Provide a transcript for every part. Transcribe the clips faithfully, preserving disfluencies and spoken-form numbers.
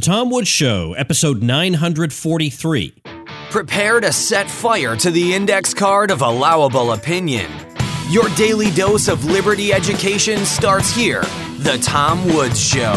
Tom Woods Show, episode nine forty-three. Prepare to set fire to the index card of allowable opinion. Your daily dose of liberty education starts here. The Tom Woods Show.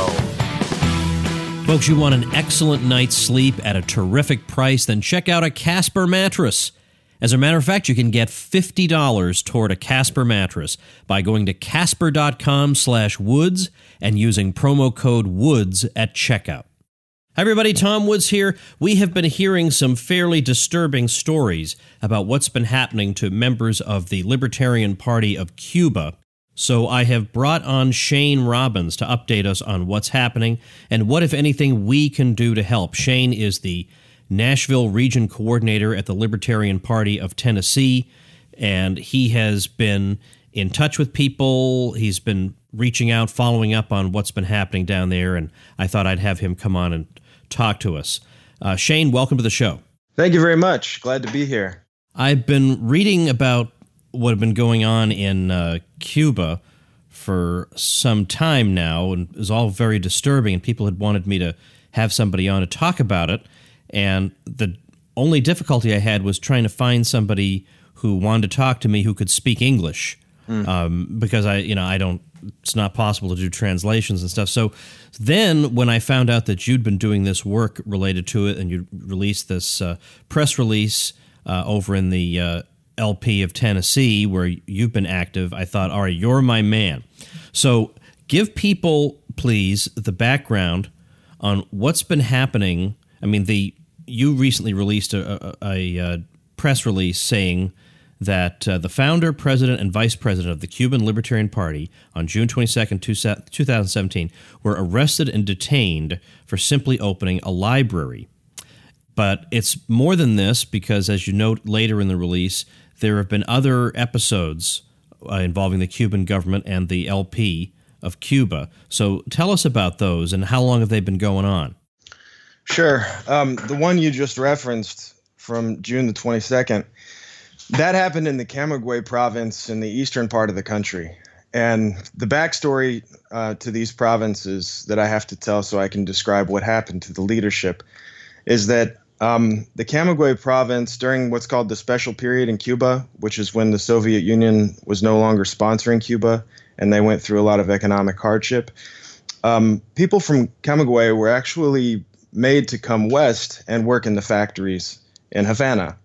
Folks, you want an excellent night's sleep at a terrific price? Then check out a Casper mattress. As a matter of fact, you can get fifty dollars toward a Casper mattress by going to casper.com slash woods and using promo code WOODS at checkout. Hi everybody, Tom Woods here. We have been hearing some fairly disturbing stories about what's been happening to members of the Libertarian Party of Cuba. So I have brought on Shane Robbins to update us on what's happening and what, if anything, we can do to help. Shane is the Nashville Region Coordinator at the Libertarian Party of Tennessee, and he has been in touch with people. He's been reaching out, following up on what's been happening down there, and I thought I'd have him come on and talk to us. Uh, Shane, welcome to the show. Thank you very much. Glad to be here. I've been reading about what had been going on in uh, Cuba for some time now, and it was all very disturbing, and people had wanted me to have somebody on to talk about it. And the only difficulty I had was trying to find somebody who wanted to talk to me who could speak English, mm. um, because I, you know, I don't. It's not possible to do translations and stuff. So then, when I found out that you'd been doing this work related to it, and you released this uh, press release uh, over in the uh, L P of Tennessee, where you've been active, I thought, all right, you're my man. So give people, please, the background on what's been happening. I mean, the you recently released a, a, a, a press release saying that uh, the founder, president, and vice president of the Cuban Libertarian Party on June twenty-second, two thousand seventeen were arrested and detained for simply opening a library. But it's more than this because, as you note later in the release, there have been other episodes uh, involving the Cuban government and the L P of Cuba. So tell us about those and how long have they been going on? Sure. Um, the one you just referenced from June the twenty-second, that happened in the Camagüey province in the eastern part of the country. And the backstory uh, to these provinces that I have to tell so I can describe what happened to the leadership is that um, the Camagüey province, during what's called the special period in Cuba, which is when the Soviet Union was no longer sponsoring Cuba and they went through a lot of economic hardship, um, people from Camagüey were actually made to come west and work in the factories in Havana.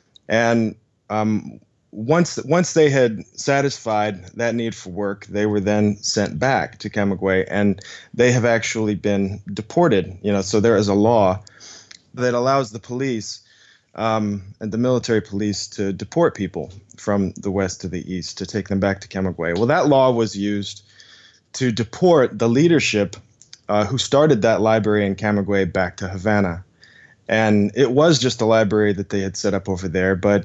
And um, once once they had satisfied that need for work, they were then sent back to Camagüey, and they have actually been deported. You know, so there is a law that allows the police um, and the military police to deport people from the west to the east, to take them back to Camagüey. Well, that law was used to deport the leadership Uh, who started that library in Camagüey back to Havana. And it was just a library that they had set up over there, but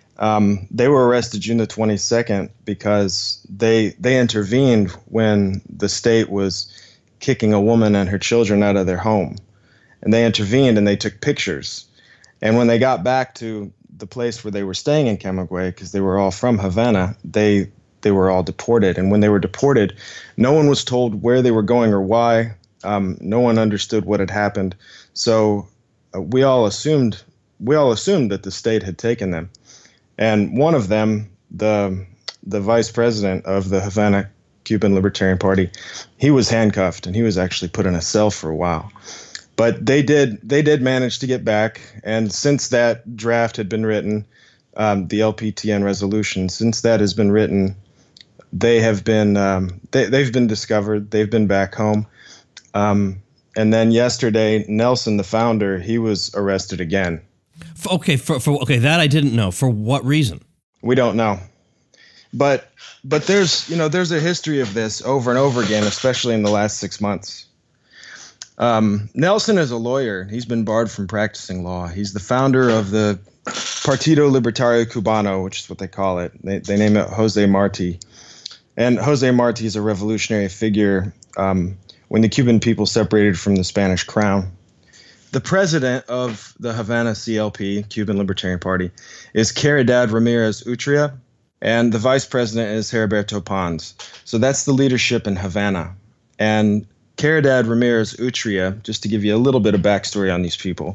um, they were arrested June the twenty-second because they they intervened when the state was kicking a woman and her children out of their home. And they intervened and they took pictures. And when they got back to the place where they were staying in Camagüey, because they were all from Havana, they they were all deported. And when they were deported, no one was told where they were going or why. Um, no one understood what had happened, so uh, we all assumed we all assumed that the state had taken them. And one of them, the the vice president of the Havana Cuban Libertarian Party, he was handcuffed and he was actually put in a cell for a while. But they did they did manage to get back, and since that draft had been written, um, the L P T N resolution, since that has been written, they have been um, they they've been discovered. They've been back home. Um, and then yesterday, Nelson, the founder, he was arrested again. Okay, for, for okay, that I didn't know. For what reason? We don't know. But but there's you know there's a history of this over and over again, especially in the last six months. Um, Nelson is a lawyer. He's been barred from practicing law. He's the founder of the Partido Libertario Cubano, which is what they call it. They they name it Jose Marti, and Jose Marti is a revolutionary figure. Um, when the Cuban people separated from the Spanish crown. The president of the Havana C L P, Cuban Libertarian Party, is Caridad Ramirez Utria, and the vice president is Heriberto Pons. So that's the leadership in Havana. And Caridad Ramirez Utria, just to give you a little bit of backstory on these people,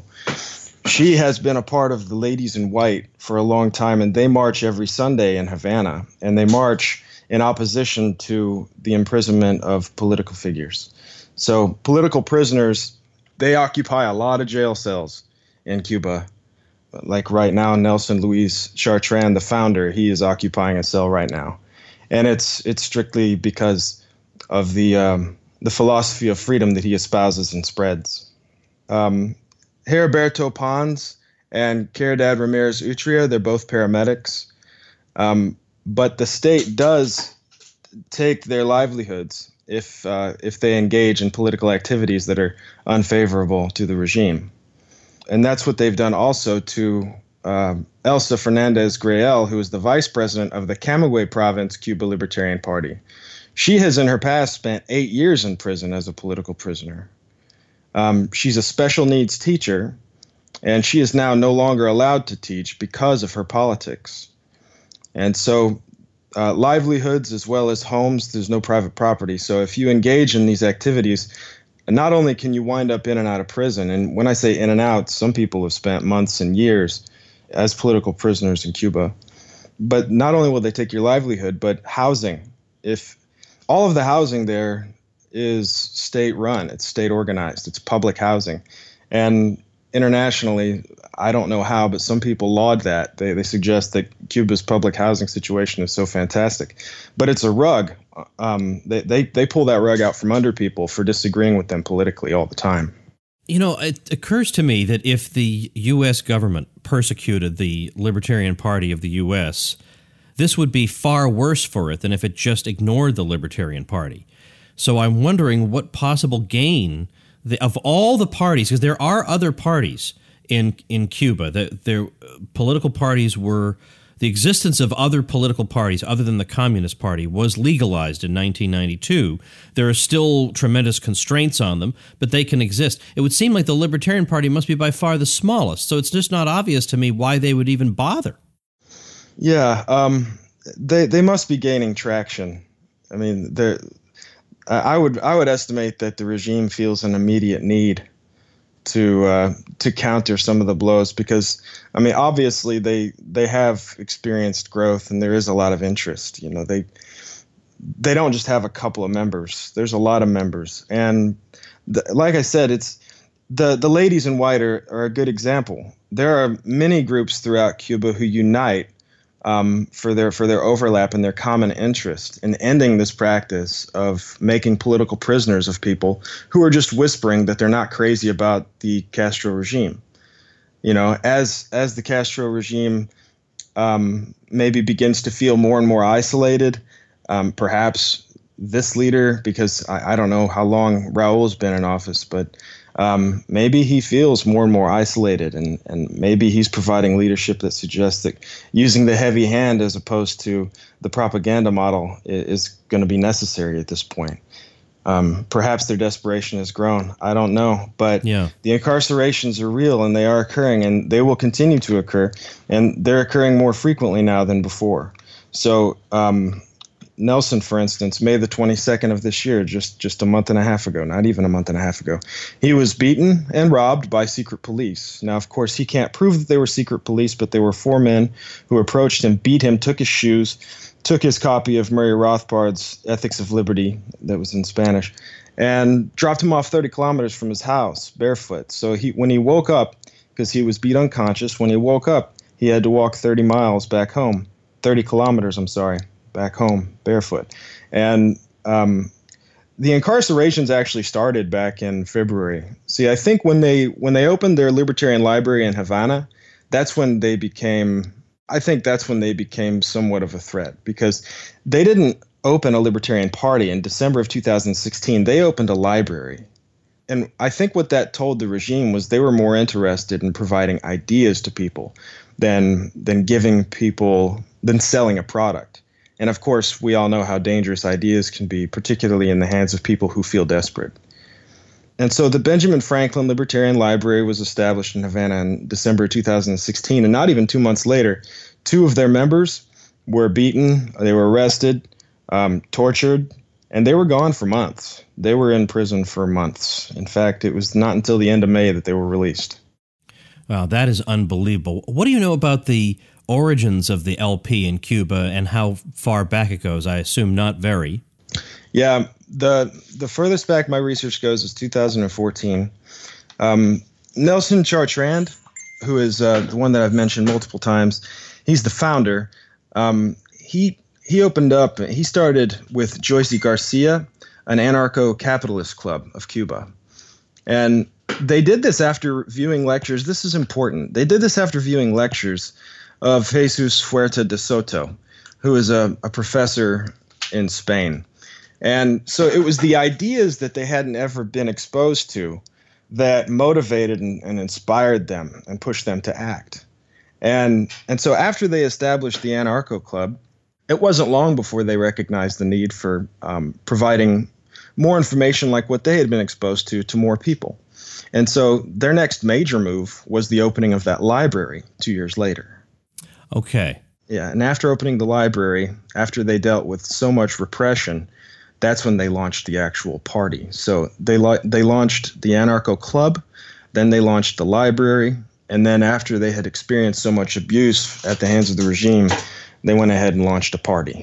she has been a part of the Ladies in White for a long time, and they march every Sunday in Havana, and they march in opposition to the imprisonment of political figures. So political prisoners, they occupy a lot of jail cells in Cuba. Like right now, Nelson Luis Chartrand, the founder, he is occupying a cell right now. And it's it's strictly because of the um, the philosophy of freedom that he espouses and spreads. Um, Heriberto Pons and Caridad Ramirez Utria, they're both paramedics. Um, but the state does take their livelihoods if uh, if they engage in political activities that are unfavorable to the regime. And that's what they've done also to uh, Elsa Fernandez Grael, who is the vice president of the Camagüey Province Cuba Libertarian Party. She has in her past spent eight years in prison as a political prisoner. Um, she's a special needs teacher, and she is now no longer allowed to teach because of her politics. And so uh, livelihoods as well as homes, there's no private property. So if you engage in these activities, not only can you wind up in and out of prison, and when I say in and out, some people have spent months and years as political prisoners in Cuba, but not only will they take your livelihood, but housing. If all of the housing there is state run, it's state organized, it's public housing. And internationally, I don't know how, but some people laud that. They, they suggest that Cuba's public housing situation is so fantastic. But it's a rug. Um, they, they, they pull that rug out from under people for disagreeing with them politically all the time. You know, it occurs to me that if the U S government persecuted the Libertarian Party of the U S, this would be far worse for it than if it just ignored the Libertarian Party. So I'm wondering what possible gain the, of all the parties, because there are other parties in in Cuba, that their political parties were, the existence of other political parties other than the Communist Party was legalized in nineteen ninety-two. There are still tremendous constraints on them, but they can exist. It would seem like the Libertarian Party must be by far the smallest, so it's just not obvious to me why they would even bother. Yeah, um, they they must be gaining traction. I mean, they're, I would I would estimate that the regime feels an immediate need to uh, to counter some of the blows, because I mean obviously they they have experienced growth and there is a lot of interest. You know, they they don't just have a couple of members. There's a lot of members, and the, like I said, it's the the Ladies in White are, are a good example. There are many groups throughout Cuba who unite Um, for their for their overlap and their common interest in ending this practice of making political prisoners of people who are just whispering that they're not crazy about the Castro regime. You know, as as the Castro regime um, maybe begins to feel more and more isolated, um, perhaps this leader, because I, I don't know how long Raul's been in office, but Um, maybe he feels more and more isolated, and, and maybe he's providing leadership that suggests that using the heavy hand as opposed to the propaganda model is, is going to be necessary at this point. Um, perhaps their desperation has grown. I don't know. But yeah. The incarcerations are real, and they are occurring, and they will continue to occur. And they're occurring more frequently now than before. So um, Nelson, for instance, May the twenty-second of this year, just, just a month and a half ago, not even a month and a half ago, he was beaten and robbed by secret police. Now, of course, he can't prove that they were secret police, but there were four men who approached him, beat him, took his shoes, took his copy of Murray Rothbard's Ethics of Liberty that was in Spanish, and dropped him off thirty kilometers from his house barefoot. So he, when he woke up, because he was beat unconscious, when he woke up, he had to walk thirty miles back home, thirty kilometers, I'm sorry. back home barefoot. And um, the incarcerations actually started back in February. See, I think when they when they opened their Libertarian Library in Havana, that's when they became, I think that's when they became somewhat of a threat, because they didn't open a Libertarian Party in December of two thousand sixteen. They opened a library. And I think what that told the regime was they were more interested in providing ideas to people than than giving people, than selling a product. And of course, we all know how dangerous ideas can be, particularly in the hands of people who feel desperate. And so the Benjamin Franklin Libertarian Library was established in Havana in December two thousand sixteen. And not even two months later, two of their members were beaten, they were arrested, um, tortured, And they were gone for months. They were in prison for months. In fact, it was not until the end of May that they were released. Wow, that is unbelievable. What do you know about the origins of the L P in Cuba and how far back it goes? I assume not very. Yeah, the the furthest back my research goes is two thousand fourteen. Um, Nelson Chartrand, who is uh, the one that I've mentioned multiple times, he's the founder. Um, he he opened up, he started with Joyce Garcia, an anarcho-capitalist club of Cuba. And they did this after viewing lectures. This is important. They did this after viewing lectures of Jesus Huerta de Soto, who is a, a professor in Spain. And so it was the ideas that they hadn't ever been exposed to that motivated and, and inspired them and pushed them to act. And and so after they established the Anarcho Club, it wasn't long before they recognized the need for um, providing more information like what they had been exposed to to more people. And so their next major move was the opening of that library two years later. Okay. Yeah, and after opening the library, after they dealt with so much repression, that's when they launched the actual party. So they la- they launched the Anarcho Club, then they launched the library, and then after they had experienced so much abuse at the hands of the regime, they went ahead and launched a party.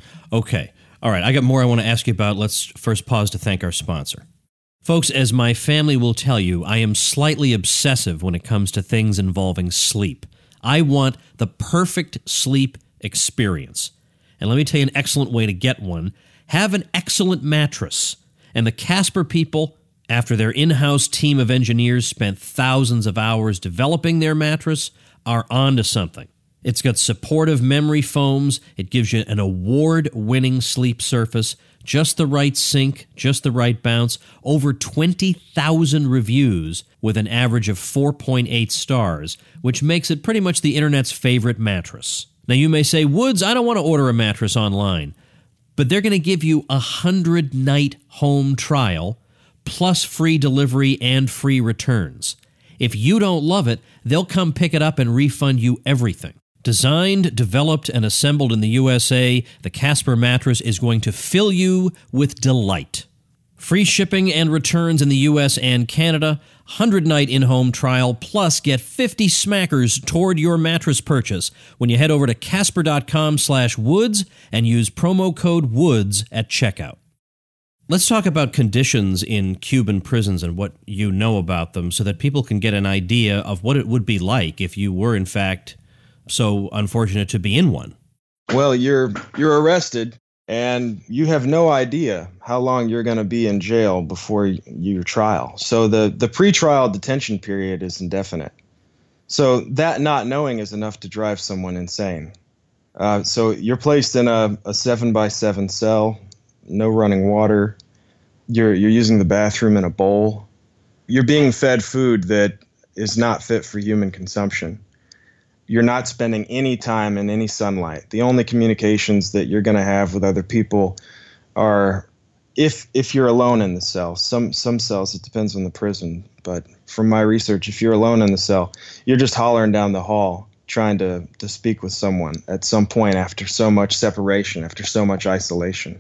Okay. All right. I got more I want to ask you about. Let's first pause to thank our sponsor. Folks, as my family will tell you, I am slightly obsessive when it comes to things involving sleep. I want the perfect sleep experience. And let me tell you an excellent way to get one. Have an excellent mattress. And the Casper people, after their in-house team of engineers spent thousands of hours developing their mattress, are onto something. It's got supportive memory foams. It gives you an award-winning sleep surface, just the right sink, just the right bounce, over twenty thousand reviews with an average of four point eight stars, which makes it pretty much the internet's favorite mattress. Now you may say, Woods, I don't want to order a mattress online, but they're going to give you a hundred-night home trial plus free delivery and free returns. If you don't love it, they'll come pick it up and refund you everything. Designed, developed, and assembled in the U S A, the Casper mattress is going to fill you with delight. Free shipping and returns in the U S and Canada, one hundred night in-home trial, plus get fifty smackers toward your mattress purchase when you head over to casper.com slash woods and use promo code WOODS at checkout. Let's talk about conditions in Cuban prisons and what you know about them so that people can get an idea of what it would be like if you were, in fact, so unfortunate to be in one. Well, you're you're arrested, and you have no idea how long you're going to be in jail before your trial. So the, the pretrial detention period is indefinite. So that not knowing is enough to drive someone insane. Uh, so you're placed in a, a seven by seven cell, no running water. You're you're using the bathroom in a bowl. You're being fed food that is not fit for human consumption. You're not spending any time in any sunlight. The only communications that you're going to have with other people are if if you're alone in the cell. Some some cells, it depends on the prison. But from my research, if you're alone in the cell, you're just hollering down the hall trying to, to speak with someone at some point after so much separation, after so much isolation.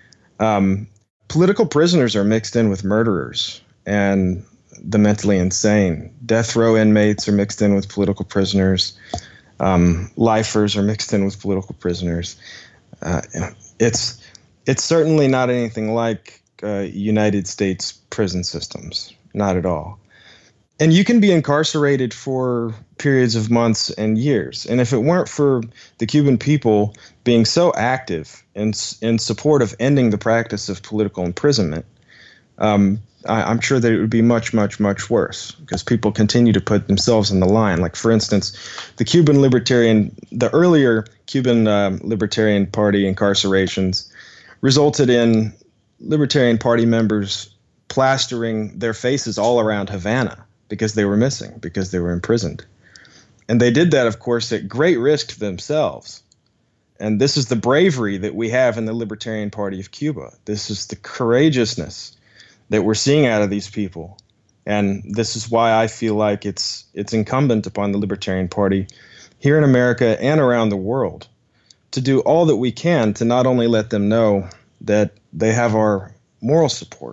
Um, political prisoners are mixed in with murderers and the mentally insane. Death row inmates are mixed in with political prisoners. Um, lifers are mixed in with political prisoners. Uh, it's it's certainly not anything like uh, United States prison systems, not at all. And you can be incarcerated for periods of months and years. And if it weren't for the Cuban people being so active in in support of ending the practice of political imprisonment, um, I, I'm sure that it would be much, much, much worse because people continue to put themselves on the line. Like, for instance, the Cuban Libertarian, the earlier Cuban uh, Libertarian Party incarcerations resulted in Libertarian Party members plastering their faces all around Havana because they were missing, because they were imprisoned. And they did that, of course, at great risk to themselves. And this is the bravery that we have in the Libertarian Party of Cuba. This is the courageousness that we're seeing out of these people. And this is why I feel like it's it's incumbent upon the Libertarian Party here in America and around the world to do all that we can to not only let them know that they have our moral support,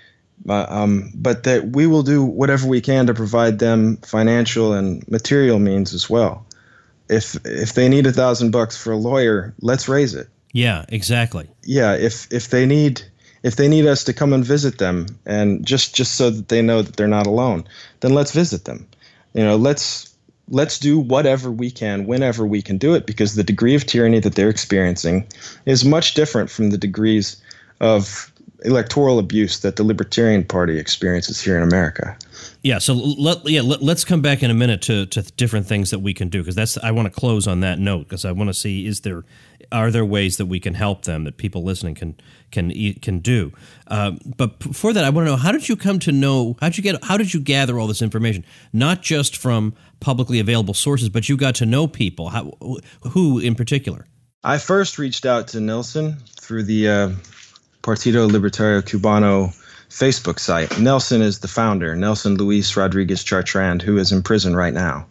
uh, um, but that we will do whatever we can to provide them financial and material means as well. If if they need a thousand bucks for a lawyer, let's raise it. Yeah, exactly. Yeah, if if they need if they need us to come and visit them, and just just so that they know that they're not alone, then let's visit them. You know, let's let's do whatever we can whenever we can do it, because the degree of tyranny that they're experiencing is much different from the degrees of electoral abuse that the Libertarian Party experiences here in America. Yeah, so let yeah let, let's come back in a minute to to different things that we can do, because that's I want to close on that note, because I want to see is there are there ways that we can help them, that people listening can can can do. Uh, but before that, I want to know, how did you come to know? How did you get? How did you gather all this information? Not just from publicly available sources, but you got to know people. How, who in particular? I first reached out to Nelson through the uh, Partido Libertario Cubano Facebook site. Nelson is the founder, Nelson Luis Rodriguez Chartrand, who is in prison right now.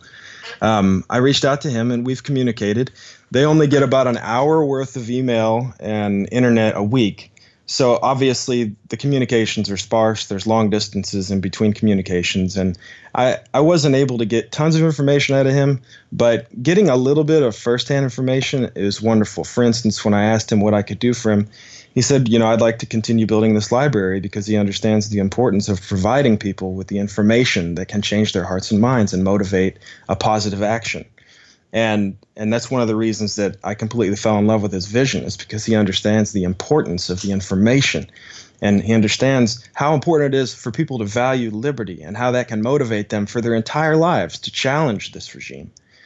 Um, I reached out to him and we've communicated. They only get about an hour worth of email and internet a week. So obviously the communications are sparse. There's long distances in between communications. And I, I wasn't able to get tons of information out of him, but getting a little bit of firsthand information is wonderful. For instance, when I asked him what I could do for him, he said, you know, I'd like to continue building this library because he understands the importance of providing people with the information that can change their hearts and minds and motivate a positive action. And and that's one of the reasons that I completely fell in love with his vision, is because he understands the importance of the information. And he understands how important it is for people to value liberty and how that can motivate them for their entire lives to challenge this regime.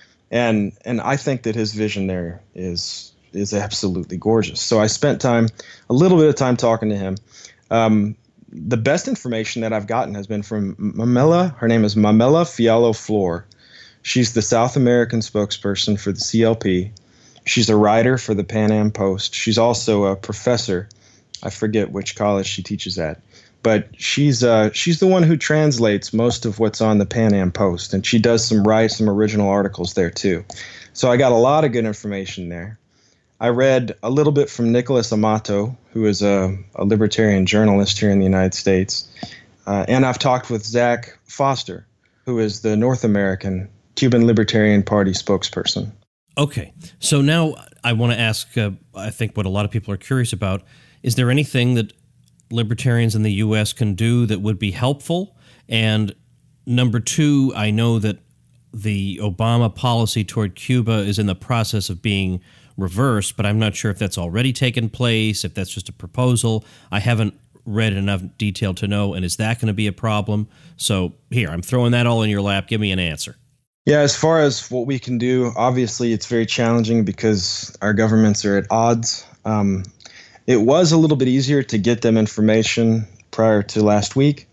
And and I think that his vision there is is absolutely gorgeous. So I spent time, a little bit of time talking to him. Um, the best information that I've gotten has been from Mamela. Her name is Mamela Fiallo Flor. She's the South American spokesperson for the C L P. She's a writer for the Pan Am Post. She's also a professor. I forget which college she teaches at. But she's uh, she's the one who translates most of what's on the Pan Am Post. And she does some write some original articles there too. So I got a lot of good information there. I read a little bit from Nicholas Amato, who is a, a libertarian journalist here in the United States. Uh, and I've talked with Zach Foster, who is the North American Cuban Libertarian Party spokesperson. Okay. So now I want to ask, uh, I think what a lot of people are curious about, is there anything that libertarians in the U S can do that would be helpful? And number two, I know that the Obama policy toward Cuba is in the process of being reversed, but I'm not sure if that's already taken place, if that's just a proposal. I haven't read enough detail to know, and is that going to be a problem? So here, I'm throwing that all in your lap. Give me an answer. Yeah, as far as what we can do, obviously it's very challenging because our governments are at odds. Um, it was a little bit easier to get them information prior to last week.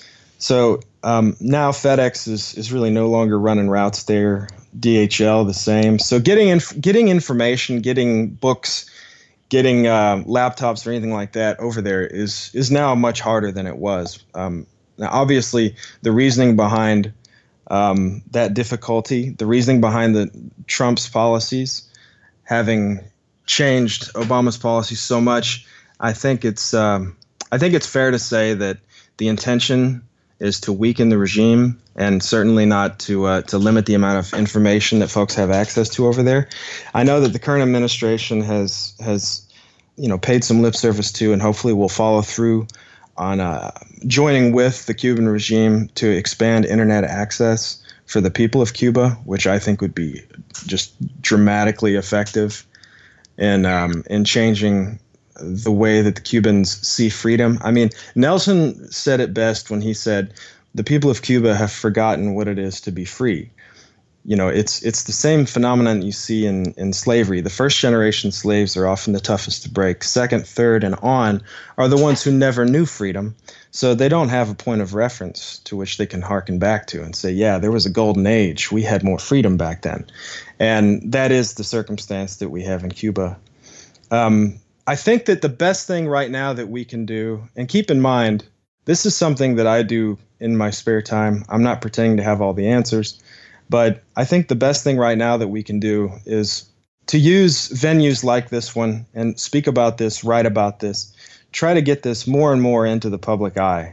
So um, now FedEx is, is really no longer running routes there. D H L the same. So getting inf- getting information, getting books, getting uh, laptops or anything like that over there is is now much harder than it was. Um, now, obviously, the reasoning behind um, that difficulty, the reasoning behind the Trump's policies having changed Obama's policies so much, I think it's um, I think it's fair to say that the intention is to weaken the regime, and certainly not to uh, to limit the amount of information that folks have access to over there. I know that the current administration has has you know paid some lip service to, and hopefully will follow through on uh, joining with the Cuban regime to expand internet access for the people of Cuba, which I think would be just dramatically effective in um, in changing the way that the Cubans see freedom. I mean, Nelson said it best when he said, the people of Cuba have forgotten what it is to be free. You know, it's it's the same phenomenon you see in, in slavery. The first generation slaves are often the toughest to break. Second, third, and on are the ones who never knew freedom. So they don't have a point of reference to which they can hearken back to and say, yeah, there was a golden age. We had more freedom back then. And that is the circumstance that we have in Cuba. Um, I think that the best thing right now that we can do, and keep in mind, this is something that I do in my spare time. I'm not pretending to have all the answers, but I think the best thing right now that we can do is to use venues like this one and speak about this, write about this, try to get this more and more into the public eye.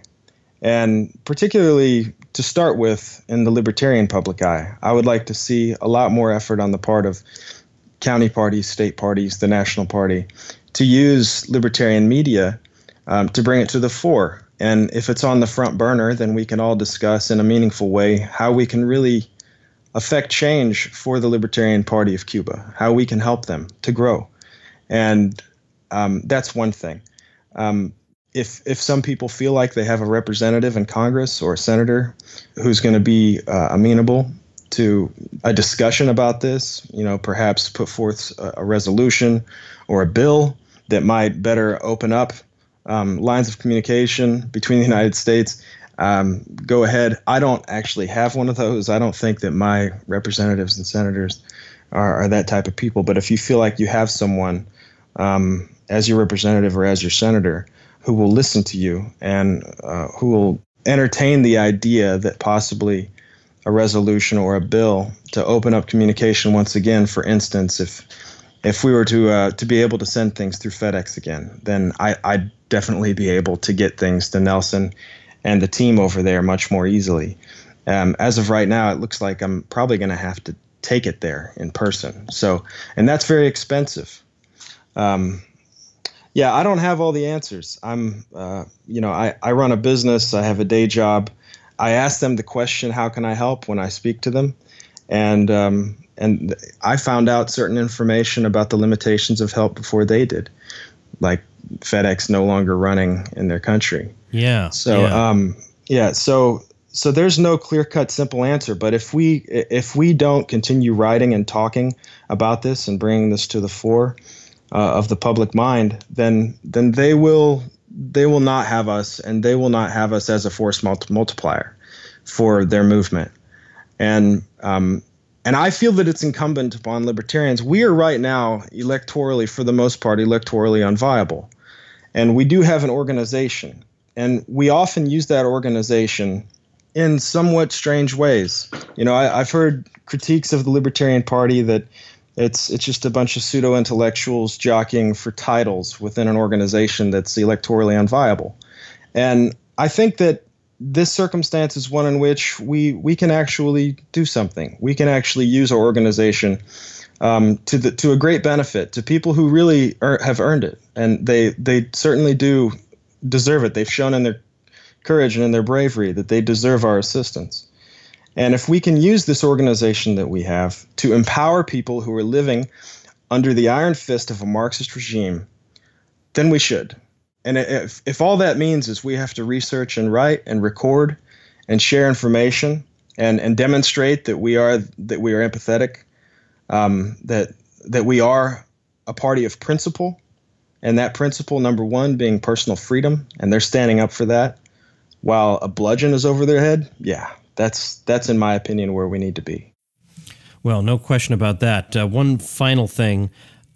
And particularly to start with in the libertarian public eye, I would like to see a lot more effort on the part of county parties, state parties, the national party, to use libertarian media um, to bring it to the fore. And if it's on the front burner, then we can all discuss in a meaningful way how we can really affect change for the Libertarian Party of Cuba, how we can help them to grow. And um, that's one thing. Um, if if some people feel like they have a representative in Congress or a senator who's going to be uh, amenable to a discussion about this, you know, perhaps put forth a, a resolution or a bill that might better open up um, lines of communication between the United States, um, go ahead. I don't actually have one of those. I don't think that my representatives and senators are, are that type of people. But if you feel like you have someone um, as your representative or as your senator who will listen to you and uh, who will entertain the idea that possibly a resolution or a bill to open up communication once again, for instance, if if we were to uh, to be able to send things through FedEx again, then I, I'd definitely be able to get things to Nelson and the team over there much more easily. Um, as of right now, it looks like I'm probably going to have to take it there in person. So, and that's very expensive. Um, yeah, I don't have all the answers. I'm, uh, you know, I, I run a business. I have a day job. I ask them the question, how can I help, when I speak to them? And um, and I found out certain information about the limitations of help before they did, like FedEx no longer running in their country. Yeah. So, yeah. um, yeah. So, so there's no clear-cut, simple answer. But if we if we don't continue writing and talking about this and bringing this to the fore uh, of the public mind, then then they will they will not have us, and they will not have us as a force multi- multiplier for their movement. And um, and I feel that it's incumbent upon libertarians. We are right now electorally, for the most part, electorally unviable. And we do have an organization. And we often use that organization in somewhat strange ways. You know, I, I've heard critiques of the Libertarian Party that it's it's just a bunch of pseudo-intellectuals jockeying for titles within an organization that's electorally unviable. And I think that this circumstance is one in which we we can actually do something. We can actually use our organization um, to the to a great benefit to people who really er, have earned it, and they they certainly do deserve it. They've shown in their courage and in their bravery that they deserve our assistance. And if we can use this organization that we have to empower people who are living under the iron fist of a Marxist regime, then we should. And if, if all that means is we have to research and write and record and share information and, and demonstrate that we are that we are empathetic, um, that that we are a party of principle, and that principle, number one, being personal freedom, and they're standing up for that, while a bludgeon is over their head, yeah, that's that's in my opinion where we need to be. Well, no question about that. Uh, one final thing,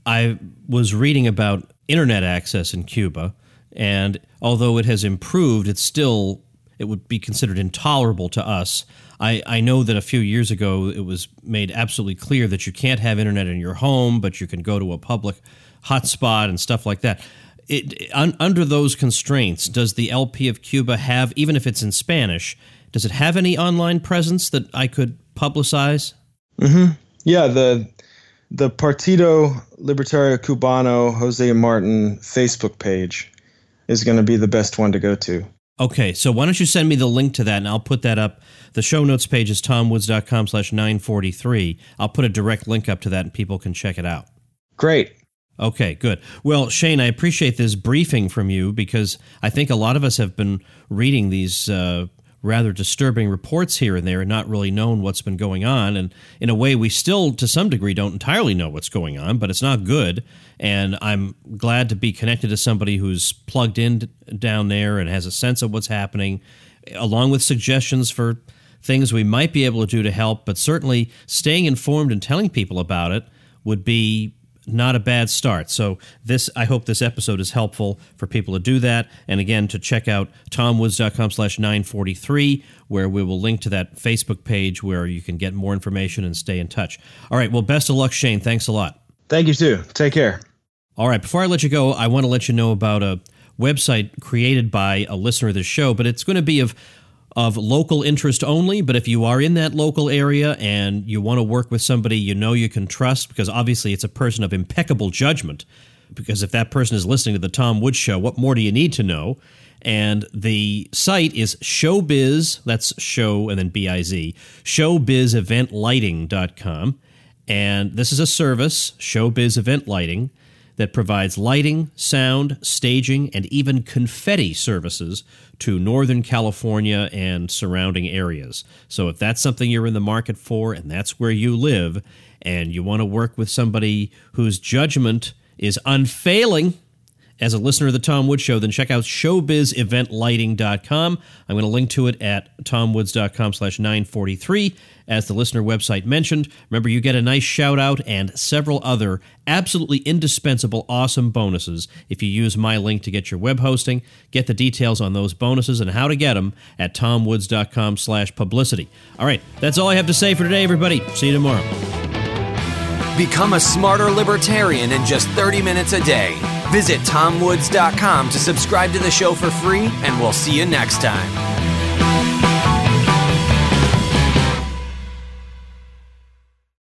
I was reading about internet access in Cuba. And although it has improved, it's still, it would be considered intolerable to us. I, I know that a few years ago it was made absolutely clear that you can't have internet in your home, but you can go to a public hotspot and stuff like that. It, un, under those constraints, does the L P of Cuba have, even if it's in Spanish, does it have any online presence that I could publicize? Mm-hmm. Yeah, the the Partido Libertario Cubano Jose Martin Facebook page is going to be the best one to go to. Okay, so why don't you send me the link to that, and I'll put that up. The show notes page is tomwoods.com slash 943. I'll put a direct link up to that, and people can check it out. Great. Okay, good. Well, Shane, I appreciate this briefing from you, because I think a lot of us have been reading these uh, rather disturbing reports here and there and not really known what's been going on. And in a way, we still, to some degree, don't entirely know what's going on, but it's not good. And I'm glad to be connected to somebody who's plugged in down there and has a sense of what's happening, along with suggestions for things we might be able to do to help. But certainly staying informed and telling people about it would be not a bad start. So this, I hope this episode is helpful for people to do that. And again, to check out tomwoods.com slash 943, where we will link to that Facebook page where you can get more information and stay in touch. All right. Well, best of luck, Shane. Thanks a lot. Thank you, too. Take care. All right. Before I let you go, I want to let you know about a website created by a listener of the show, but it's going to be of of local interest only. But if you are in that local area and you want to work with somebody you know you can trust, because obviously it's a person of impeccable judgment, because if that person is listening to the Tom Woods Show, what more do you need to know? And the site is Showbiz, that's show and then B I Z, showbiz event lighting dot com. And this is a service, Showbiz Event Lighting, that provides lighting, sound, staging, and even confetti services to Northern California and surrounding areas. So if that's something you're in the market for and that's where you live, and you want to work with somebody whose judgment is unfailing as a listener of the Tom Woods Show, then check out showbiz event lighting dot com. I'm going to link to it at tomwoods dot com slash nine forty-three, as the listener website mentioned. Remember, you get a nice shout-out and several other absolutely indispensable, awesome bonuses if you use my link to get your web hosting. Get the details on those bonuses and how to get them at tomwoods dot com slash publicity. All right, that's all I have to say for today, everybody. See you tomorrow. Become a smarter libertarian in just thirty minutes a day. Visit tom woods dot com to subscribe to the show for free, and we'll see you next time.